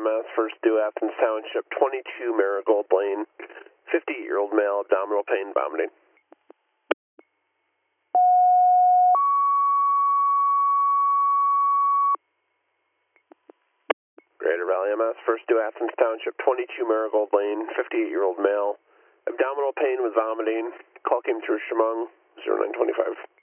EMS, first due Athens Township, 22 Marigold Lane, 58-year-old male, abdominal pain, vomiting. Greater Valley EMS, first due Athens Township, 22 Marigold Lane, 58-year-old male, abdominal pain with vomiting. Call came through Chemung, 0925.